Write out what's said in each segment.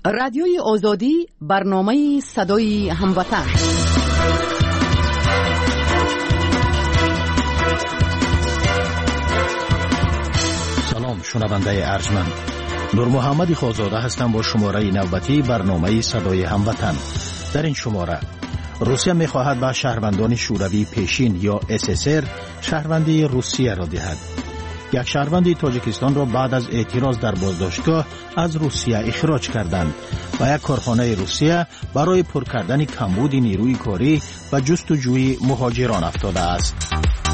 رادیوی آزادی برنامه صدای هموطن. سلام شنونده ارجمند، نور محمد خوزاده هستم با شماره نوبتی برنامه صدای هموطن. در این شماره روسیه می‌خواهد به شهروندان شوروی پیشین یا SSR شهروندی روسیه را دهد. یک شهروند تاجیکستان را بعد از اعتراض در بازداشتگاه از روسیه اخراج کردند و یک کارخانه روسیه برای پر کردن کمبود نیروی کاری و جستجوی مهاجران افتاده است.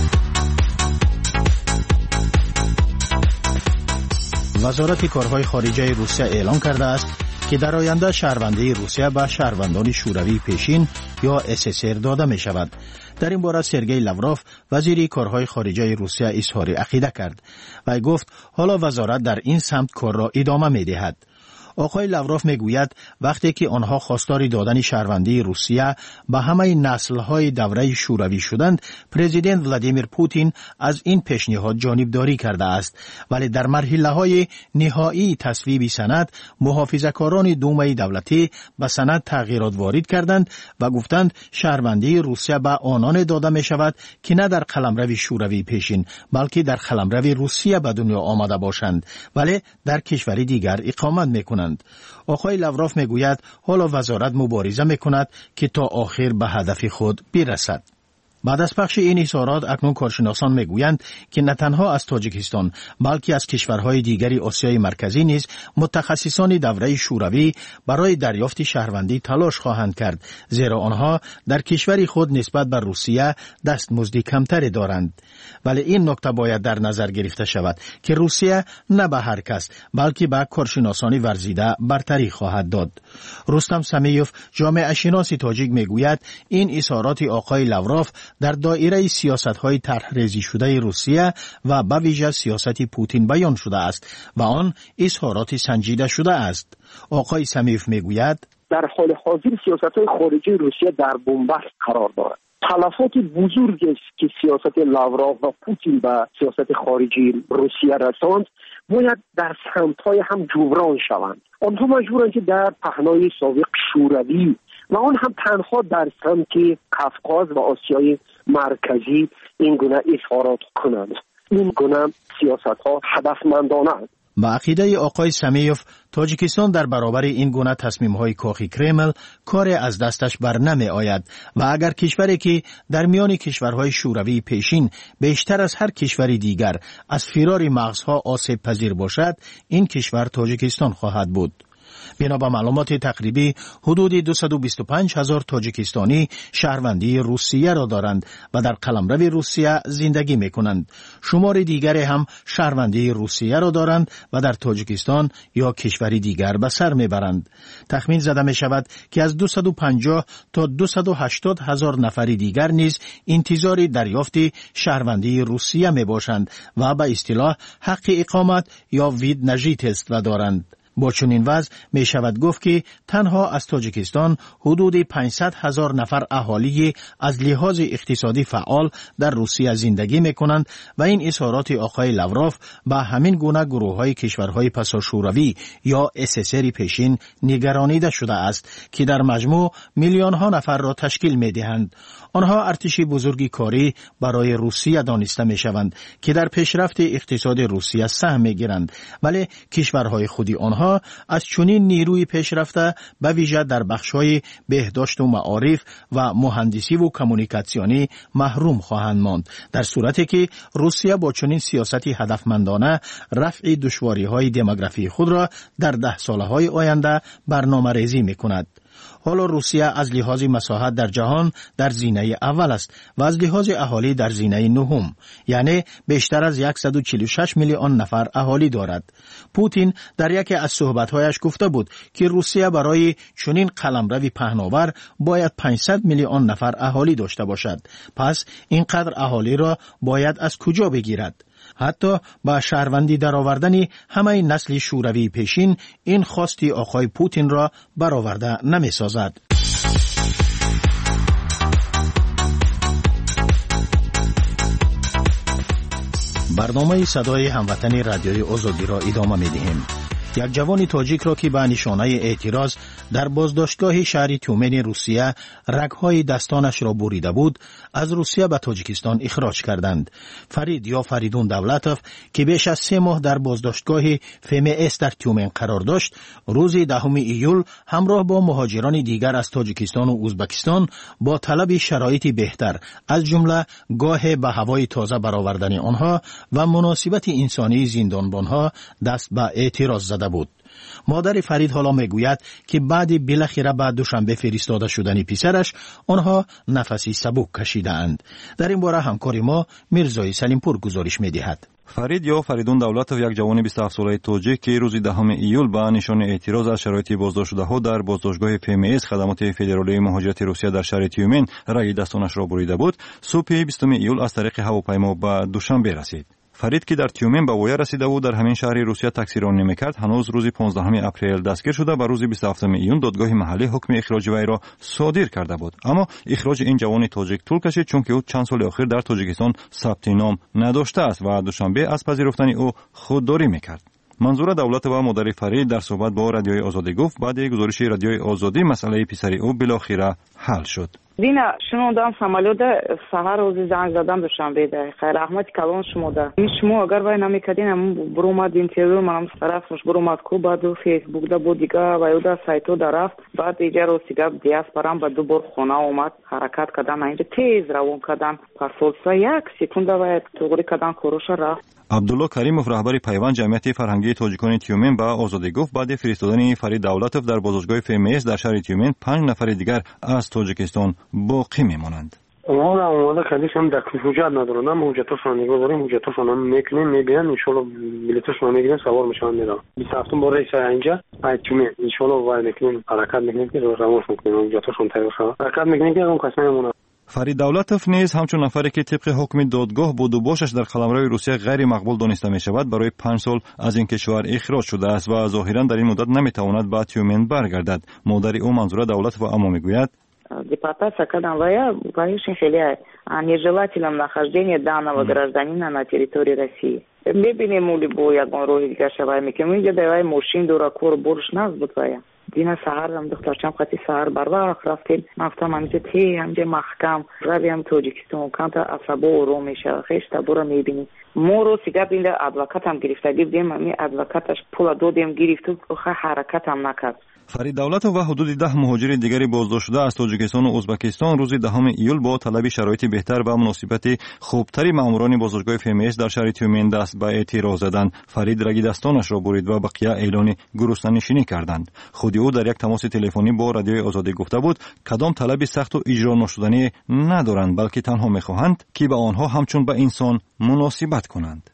وزارت کارهای خارجه روسیه اعلام کرده است که در آینده شهروندی روسیه به شهروندان شوروی پیشین یا SSR داده می شود. در این باره سرگئی لاوروف وزیر کارهای خارجه روسیه اظهار عقیده کرد و گفت حالا وزارت در این سمت کار را ادامه می دهد. آقای لاوروف میگوید وقتی که آنها خواستار دادن شهروندی روسیه به همه نسل‌های دوره شوروی شدند، پرزیدنت ولادیمیر پوتین از این پیشنهاد جانبداری کرده است، ولی در مرحله‌های نهایی تصویب سند محافظه‌کاران دومه دولتی به سند تغییرات وارد کردند و گفتند شهروندی روسیه به آنان داده می شود که نه در قلمرو شوروی پیشین بلکه در قلمرو روسیه به دنیا آمده باشند ولی در کشوری دیگر اقامت می‌کنند. آقای لاوروف میگوید حالا وزارت مبارزه میکند که تا آخر به هدف خود برسد. بعد از پخش این اظهارات اکنون کارشناسان میگویند که نه تنها از تاجیکستان بلکه از کشورهای دیگری آسیای مرکزی نیز متخصصان دوره شوروی برای دریافت شهروندی تلاش خواهند کرد، زیرا آنها در کشور خود نسبت به روسیه دستمزدی کمتری دارند. ولی این نکته باید در نظر گرفته شود که روسیه نه به هر کس بلکه به کارشناسان ورزیده برتری خواهد داد. رستم سمیوف جامعه شناس تاجیک میگوید این اظهارات آقای لاوروف در دایره سیاست‌های طرح‌ریزی شده روسیه و به ویژه سیاست پوتین بیان شده است و آن اظهارات سنجیده شده است. آقای سمیوف میگوید در حال حاضر سیاست‌های خارجی روسیه در بنبست قرار دارد. تلفات بزرگی است که سیاست لاوروف و پوتین به سیاست خارجی روسیه رساند باید در سمت‌های هم جبران شوند. آنها مجبورند که در پهنای سابق شوروی و آن هم تنها در سمت قفقاز و آسیای مرکزی این گونه اظهارات کنند. این گونه سیاست‌ها هدفمندانه است. با عقیده آقای سمیوف تاجیکستان در برابر این گونه تصمیم‌های کاخ کرمل کار از دستش بر نمی آید و اگر کشوری که در میان کشورهای شوروی پیشین بیشتر از هر کشور دیگر از فرار مغزها آسیب پذیر باشد، این کشور تاجیکستان خواهد بود. بنا به معلومات تقریبی حدود 225,000 تاجیکستانی شهروندی روسیه را دارند و در قلمرو روسیه زندگی می کنند. شمار دیگری هم شهروندی روسیه را دارند و در تاجیکستان یا کشوری دیگر به سر می برند. تخمین زده می شود که از 250 تا 280,000 نفر دیگر نیز انتظار دریافت شهروندی روسیه می باشند و به اصطلاح حق اقامت یا وید نژیتست و دارند. با چنین وضع می شود گفت که تنها از تاجیکستان حدود 500,000 نفر اهالی از لحاظ اقتصادی فعال در روسیه زندگی می کنند و این اظهارات آقای لاوروف به همین گونه گروه های کشورهای پساشوروی یا SSR پیشین نگرانیده شده است که در مجموع میلیون ها نفر را تشکیل می دهند. آنها ارتش بزرگی کاری برای روسیه دانسته می شوند که در پیشرفت اقتصاد روسیه سهم می گیرند، ولی کشورهای خودی آنها از چنین نیروی پیشرفته به ویژه در بخش‌های بهداشت و معارف و مهندسی و کمونیکاسیونی محروم خواهند ماند، در صورتی که روسیه با چنین سیاستی هدفمندانه رفع دشواری‌های دموگرافی خود را در 10 سالهای آینده برنامه‌ریزی می‌کند. حالا روسیه از لحاظ مساحت در جهان در زینه اول است و از لحاظ اهالی در زینه نهم، یعنی بیشتر از 146 میلیون نفر اهالی دارد. پوتین در یکی از صحبت‌هایش گفته بود که روسیه برای چنین قلمرو پهناور باید 500 میلیون نفر اهالی داشته باشد. پس اینقدر اهالی را باید از کجا بگیرد؟ حتی با شهروندی درآوردن همه نسل شوروی پیشین این خواستی آقای پوتین را برآورده نمی‌سازد. برنامه صدای هموطن رادیوی آزادی را ادامه می‌دهیم. یک جوان تاجیک را که به نشانه اعتراض در بازداشتگاه شهر تیومن روسیه رگ‌های دستانش را بریده بود، از روسیه به تاجیکستان اخراج کردند. فرید یا فریدون دولتوف که بیش از 3 ماه در بازداشتگاه FMS در تیومن قرار داشت، روز 10 ایول همراه با مهاجران دیگر از تاجیکستان و ازبکستان با طلب شرایط بهتر، از جمله گاه به هوای تازه برآوردن آنها و مناسبت انسانی زندانبانها، دست به اعتراض زده بود. مادر فرید حالا میگوید که بعد بالاخره بعد دوشنبه فرستاده شدن پسرش آنها نفسی سبک کشیدند. در این باره همکار ما میرزای سلیمپور گزارش میدهد. فرید یا فریدون دولتوف یک جوان 27 ساله تاجیک که روز 10 ایول به نشان اعتراض از شرایط بازداشت شده ها در بازداشتگاه FMS خدمات فدرالی مهاجرت روسیه در شهر تیومن رگ دستانش را بریده بود، صبح 20 ایول از طریق هواپیما به دوشنبه رسید. فرید که در تیومن به ویا رسیده بود در همین شهر روسیه تاکسی رانی میکرد، هنوز روز 15 اپریل دستگیر شده و روز 27 ایون دادگاه محلی حکم اخراج وی را صادر کرده بود. اما اخراج این جوان تاجیک طول کشید چون که او چند سال اخیر در تاجیکستان ثبت نام نداشته است و دوشنبه از پذیرفتن او خودداری میکرد. منظور دولت و مادر فرید در صحبت با رادیوی آزادی گفت بعد گزارش رادیوی آزادی مسئله پسری او بالاخره حل شد. دینا شنوندم самолет سحر روزی زنگ زدم دوشنبه ده خیر رحمت کلان شما ده شما اگر وای نمیکردین بروماد اینترویو منم رفتمش بروماد کو بعد فیسبوک ده بود دیگه و یودا سایتو ده رفت بعد دیگه روسیگا دیاسپورام با دو بار خونه اومد حرکت کردن اینجا تیز روان کردن پاسولسا یک سکوند و توغری کردن کوروش رفت. عبدالله کریموف رهبر پیوند جمعیت فرهنگی تاجیکان تیومن به آزادی گفت بعد فرستادن فرید دولتوف در بازداشتگاه FMS در شهر تیومن 5 نفر دیگر از تاجیکستان باقی میمانند. اونا اومده کلیشون در حجت ندارن، هم حجتاشون نگاه داریم، حجتاشون هم میکنیم میبینن، انشالله بلیتاشون میگیرن سوار میشن میرن. 27 با رئیس اینجا تیومن انشالله وای میکنیم حرکت میکنیم که روانش میکنیم، حجتاشون تیار شد حرکت میکنیم که اون کسایی مونن. فرید دولتوف نیز همچون نفری که طبق حکم دادگاه بود و باشش در قلمرو روسیه غیر مقبول دانسته می شود برای 5 سال از این کشور اخراج شده است و ظاهرا در این مدت نمیتواند به تیومن برگردد. مادر او منظور دولتوف اما میگوید депортация когда вая, конечно, нежелательном нахождении данного гражданина на территории России. ببینیم مولی با یگان روحی دیگر شوای میکنم اینجا دوای ماشین دورا کور برش ناز بود وای دینا سهر هم دخترچم خطی سهر بر وقت رفتیم مفتم همینجا تی همینجا محکم رویم تاجیکستان کانتا عصبا و رو میشه خیش تبورا میبینی ما رو سیگه بینده ادوکات هم گرفته دیدیم همین ادوکاتش پول دادیم گرفت و حرکت هم نکرد. فرید دولتوف و حدود 10 مهاجر دیگری بازداشت شده از تاجیکستان و ازبکستان روز 10 ایول با طلب شرایط بهتر و مناسبت خوبتری ماموران بازداشتگاه FMS در شهر تیومن دست به اعتراض زدند. فرید رگ دستانش را برید و بقیه اعلان گرسنه‌نشینی کردند. خود او در یک تماس تلفنی با رادیوی آزادی گفته بود کدام طلب سخت و اجرا نشدنی ندارند بلکه تنها می‌خواهند که به آنها همچون به انسان مناسبت کنند.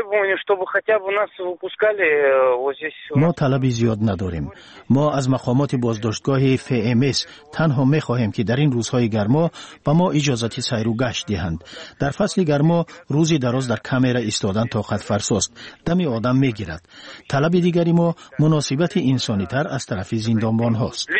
ما طلبی زیاد نداریم. ما از مقامات بازداشتگاه FMS تنها می خواهیم که در این روزهای گرما به ما اجازت سیر و گشت دهند. در فصل گرما روزی دراز در کامera ایستادن طاقت فرساست، دم آدم می گیرد. طلب دیگری ما مناسبت انسانی تر از طرف زندانبان هاست.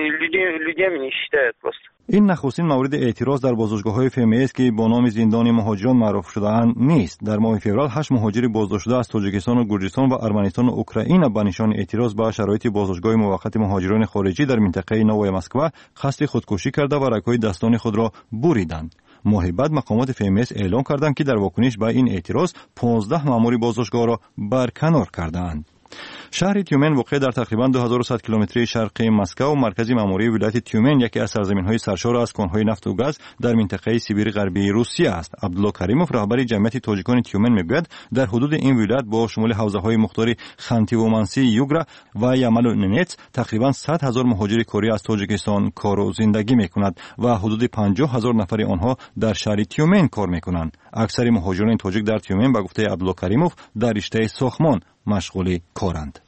این نخستین مورد اعتراض در بازداشتگاه‌های FMS که با نام زندان مهاجران معروف شده‌اند نیست. در ماه فوریه 8 مهاجر بازداشت شده از تاجیکستان و گرجستان و ارمنستان و اوکراین به نشان اعتراض به شرایط بازداشتگاه موقت مهاجران خارجی در منطقه نوای مسکو قصد خودکشی کرده و رگ‌های دستان خود را بریدند. ماه بعد مقامات FMS اعلام کردند که در واکنش به این اعتراض 15 مأمور بازداشتگاه را برکنار کردند. شهر تیومن واقع در تقریباً 2100 کیلومتری شرقی مسکو و مرکزی مأموری ولایت تیومن یکی از سرزمین‌های سرشار از کان‌های نفت و گاز در منطقه سیبیر غربی روسیه است. عبدالله کریموف رهبر جمعیت تاجیکان تیومن میگوید در حدود این ولایت با شمول حوزه‌های مختار خانتی-ومانسی، یوگرا و یامل و ننتس تقریباً 100,000 مهاجر کاری از تاجیکستان کار و زندگی می‌کنند و حدود 50,000 نفر آنها در شهر تیومن کار می‌کنند. اکثر مهاجران تاجیک در تیومن به گفته عبدالله کریموف در رشته ساختمان مشغول کارند.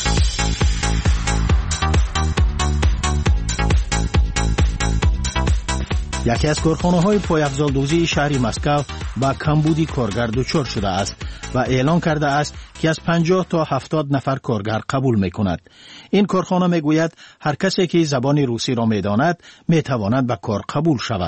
یکی از کارخانه‌های پایافزال‌دوزی شهر مسکو با کمبودی کارگر دچار شده است و اعلان کرده است که از 50 تا 70 نفر کارگر قبول می‌کند. این کارخانه می‌گوید هر کسی که زبان روسی را می‌داند می‌تواند به کار قبول شود.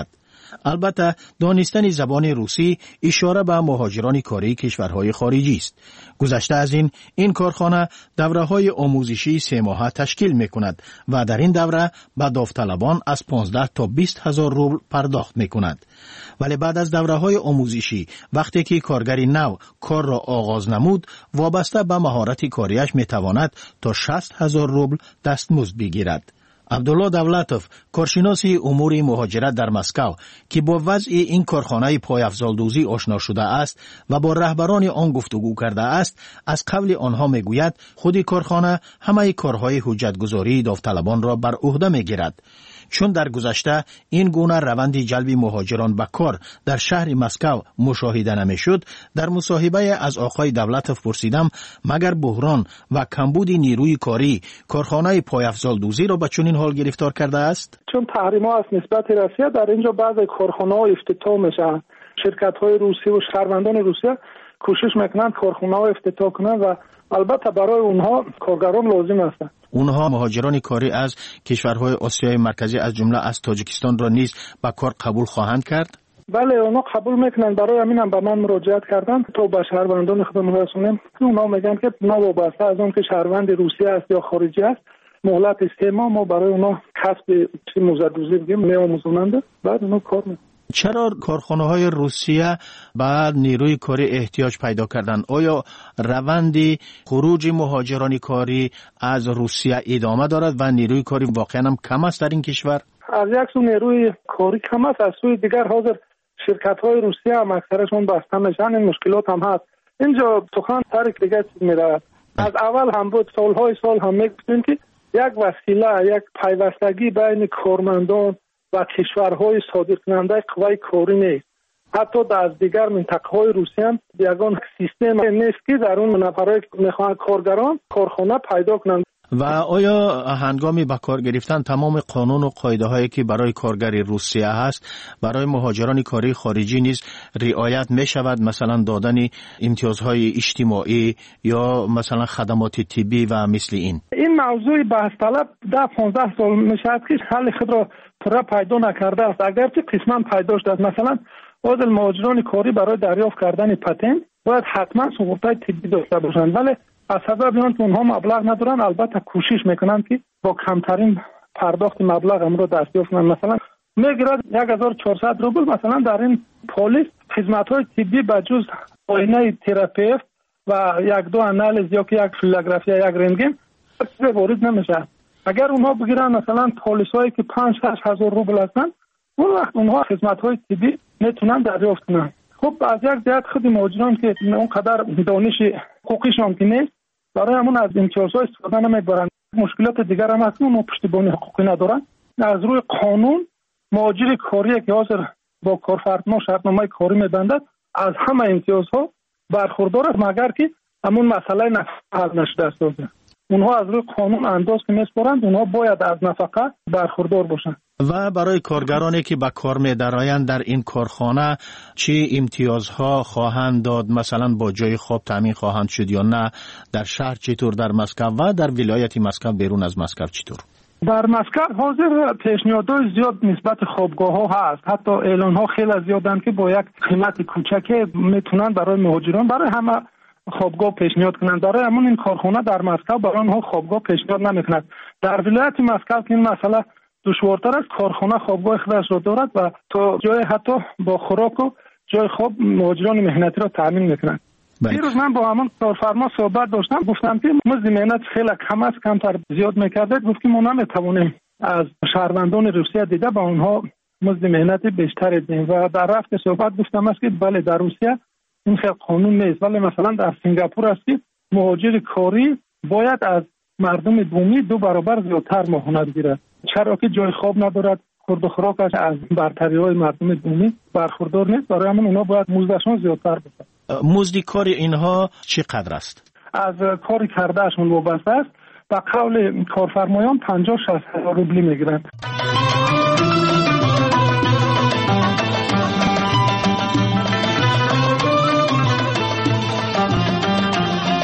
البته دانستن زبان روسی اشاره به مهاجران کاری کشورهای خارجی است. گذشته از این کارخانه دوره‌های آموزشی 3 ماهه تشکیل می‌کند و در این دوره به داوطلبان از 15 تا 20 هزار روبل پرداخت می‌کند. ولی بعد از دوره‌های آموزشی وقتی که کارگری نو کار را آغاز نمود، وابسته به مهارت کاریش می‌تواند تا 60 هزار روبل دستمزد بگیرد. عبدالله دولتوف، کارشناسی امور مهاجرت در مسکو که با وضع این کارخانه پایافزالدوزی آشنا شده است و با رهبران آن گفتگو کرده است، از قول آنها میگوید خود کارخانه همه کارهای حجتگذاری داوطلبان را بر عهده میگیرد. چون در گذشته این گونه روند جلب مهاجران به کار در شهر مسکو مشاهده نمیشد، در مصاحبه از آقای دولتوف پرسیدم مگر بحران و کمبود نیروی کاری کارخانه پایافزالدوزی را به چنین حال گرفتار کرده است؟ چون تحریم‌ها از نسبت روسیه در اینجا بعضی کارخانه‌ها افتتاح میشن. شرکت‌های روسی و شهروندان روسیه کوشش میکنند کارخانه‌ها افتتاح کنند و البته برای اونها کارگران لازم هستند. اونها مهاجران کاری از کشورهای آسیای مرکزی از جمله از تاجیکستان را نیز به کار قبول خواهند کرد؟ بله، اونا قبول میکنن. برای همین هم به من مراجعت کردن تا به شهروندان خودمون رسونیم. اونا میگن که وابسته از اون که شهروند روسیه است یا خارجی است، مهلت 3 ماه ما برای اونا کسب موزدوزی بگیم میآموزونند، بعد اونا کار میکنن. چرا کارخانه‌های روسیه بعد نیروی کاری احتیاج پیدا کردند؟ آیا روند خروج مهاجران کاری از روسیه ادامه دارد و نیروی کاری واقعا هم کم است در این کشور؟ از یک سو نیروی کاری کم است، از سوی دیگر حاضر شرکت‌های روسیه هم اکثرشون بسته میشن. این مشکلات هم هست. اینجا سخن سر دیگه چیز میره. از اول هم بود، سالهای سال هم میگفتیم که یک وسیله، یک پیوستگی بین کارمندان و کشورهای صادر کننده قوای کاری نیست. حتی در دیگر منطقه‌های روسیه هم یگان سیستم نیست که در اون نفرای میخوان کارگران کارخانه پیدا کنند. و آیا هنگامی به کار گرفتن تمام قانون و قاعده هایی که برای کارگری روسیه هست برای مهاجران کاری خارجی نیز رعایت می شود؟ مثلا دادن امتیازهای اجتماعی یا مثلا خدمات طبی و مثل این موضوع بحث طلب 10-15 سال می شود که حل خود را پورا پیدا نکرده است. اگرچه قسما پیدا شده است. مثلا باید مهاجران کاری برای دریافت کردن پتنت باید حتما سقوطهای طبی داشته باشند، ولی از سبب اینکه اونها مبلغ ندارن البته کوشش میکنند که با کمترین پرداخت مبلغ هم رو دریافت کنند. مثلا میگیرد 1400 روبل مثلا در این پلیس خدمات‌های طبی بجز آینه تراپیوت و 1-2 آنالیز یا که یک فیلوگرافی یا یک رنتگن چیزی وارد نمیشه. اگر اونها بگیرن مثلا پلیسایی که 5-6 هزار روبل هستن، اون وقت اونها خدمات‌های طبی میتونن دریافت کنن. خب از یک جهت خود مهاجران که اونقدر دانش حقوقیشون که نیست، برای همون از امتیازها استفاده نمیبرن. مشکلات دیگر هم هست، اونها پشتیبانی حقوقی ندارن. از روی قانون مهاجر کاری که حاضر با کارفرما شرطنامه کاری میبندد از همه امتیازها برخوردار است، مگر که همون مسئله نفقه حل نشده است. اونها از روی قانون انداز که میسپارند، اونها باید از نفقه برخوردار باشند. و برای کارگرانی که به کار می‌درآیند در این کارخانه چه امتیازها خواهند داد؟ مثلا با جای خواب تامین خواهند شد یا نه؟ در شهر چطور؟ در مسکو و در ولایت مسکو بیرون از مسکو چطور؟ در مسکو حاضر پیشنهادهای زیاد نسبت خوابگاه‌ها هست. حتی اعلان‌ها خیلی زیادن که با یک قیمت کوچک میتونن برای مهاجران برای همه خوابگاه پیشنهاد کنند. برای همون این کارخانه در مسکو برای آنها خوابگاه پیشنهاد نمی‌کند. در ولایت مسکو که این مسئله دشوارتر است، کارخانه خوابگاه خودش را دارد و تا جای حتی با خوراک و جای خواب مهاجران مهنتی را تامین میکنند. دیروز من با همون کارفرما صحبت داشتم، گفتم که مزد مهنت خیلی کم است، کمتر زیاد میکرده. گفت که ما نمیتوانیم از شهروندان روسیه دیده با اونها مزد مهنت بیشتر بدیم و در رفت صحبت گفتم است که بله در روسیه این خیلی قانون نیست، ولی مثلا در سنگاپور است که مهاجر کاری باید از مردم بومی 2 برابر زیادتر ماهانه بگیرد، چرا که جای خواب ندارد، خورد و خوراکش از برتری‌های مردم بومی برخوردار نیست. برای همون اونا باید مزدشون زیادتر باشه. مزد کار اینها چقدر است؟ از کار کردهشون وابسته است. با قول کارفرمایان 50-60 هزار روبلی میگیرند.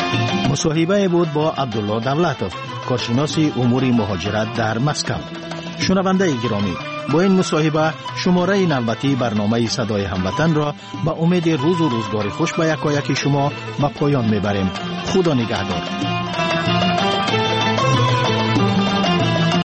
مصاحبه بود با عبدالله دولتوف، کارشناس امور مهاجرت در مسکو. شنونده گرامی، با این مصاحبه شماره نوبتی برنامه صدای هموطن را با امید روز و روزگار خوش به یکایک شما به پایان میبریم. خدا نگهدار.